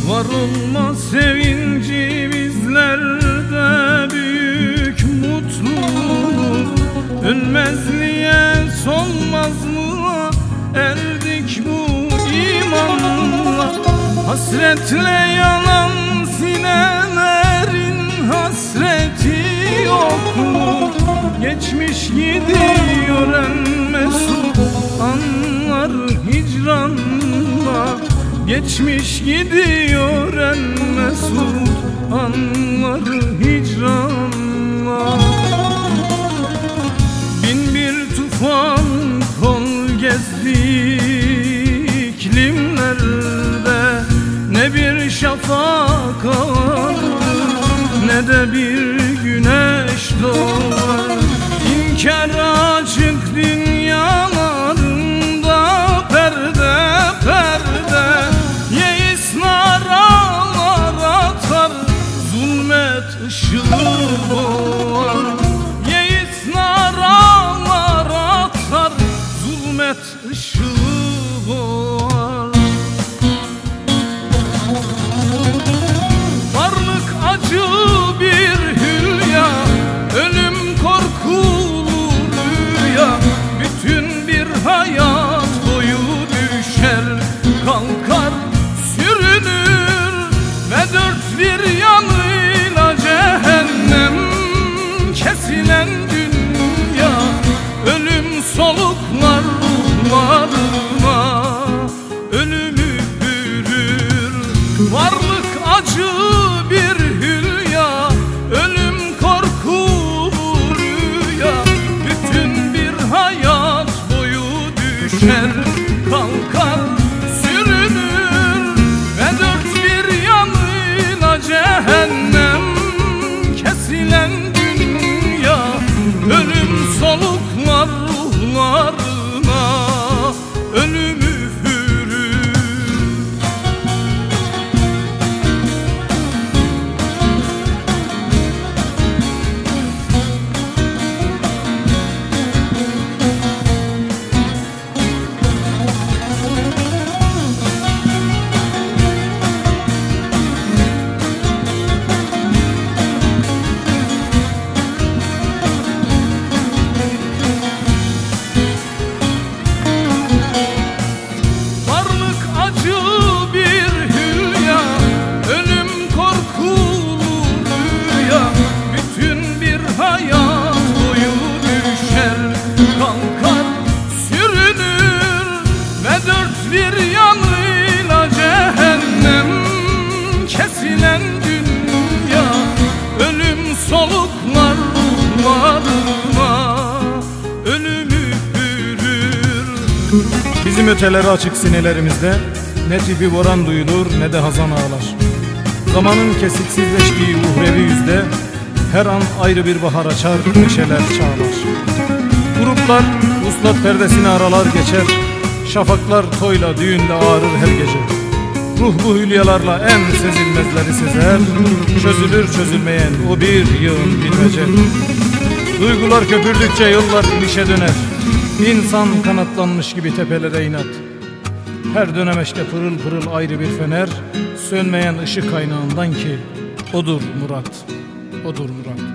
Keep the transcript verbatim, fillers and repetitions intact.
Var olma sevinci bizlerde büyük mutluluk. Ölmezliğe solmazlığa erdik bu imanla. Hasretle yanan sinelerin hasreti yok mu? Geçmiş gidiyor en mesut anlar hicranla. Geçmiş gidiyor en mesut anlar hicranla. Bin bir tufan kol gezdi iklimlerde, ne bir şafak ağardı ne de bir güneş doğar. İnkar açık dünyalarında perde perde, yeis naralar atar, zulmet ışığı boğar. Yeis naralar atar, zulmet ışığı boğar. Varlık acı bir hülya, ölüm korkulu rüya. Bütün bir hayat boyu düşer kalkar sürünür, ve dört bir yanıyla cehennem kesilen dünya. Ölüm soluklar ruhlarına, ölümü hürür. Varlık acı bir hülya, ölüm korkulu rüya. Bütün bir hayat boyu düşer kalkar sürünür, ve dört bir yanıyla cehennem kesilen dünya. Ölüm soluklar ruhlarına, ölümü hürür. Varlık acı bir hülya, ölüm korkulu rüya. Bütün bir hayat boyu düşer kalkar sürünür, ve dört bir yanıyla cehennem kesilen dünya. Ölüm soluklar ruhlarına, ölümü hürür. Bizim öteleri açık sinelerimizde, ne tipi boran duyulur ne de hazan ağlar. Zamanın kesitsizleştiği uhrevi yüzde, her an ayrı bir bahar açar, neşeler çağlar. Gruplar vuslat perdesini aralar geçer, şafaklar toyla düğünde ağrır her gece. Ruh bu hülyalarla en sezilmezleri sezer, çözülür çözülmeyen o bir yığın bilmece. Duygular köpürdükçe yıllar inişe döner, İnsan kanatlanmış gibi tepelere inat. Her dönemeçte pırıl pırıl ayrı bir fener, sönmeyen ışık kaynağından ki odur murat, odur murat.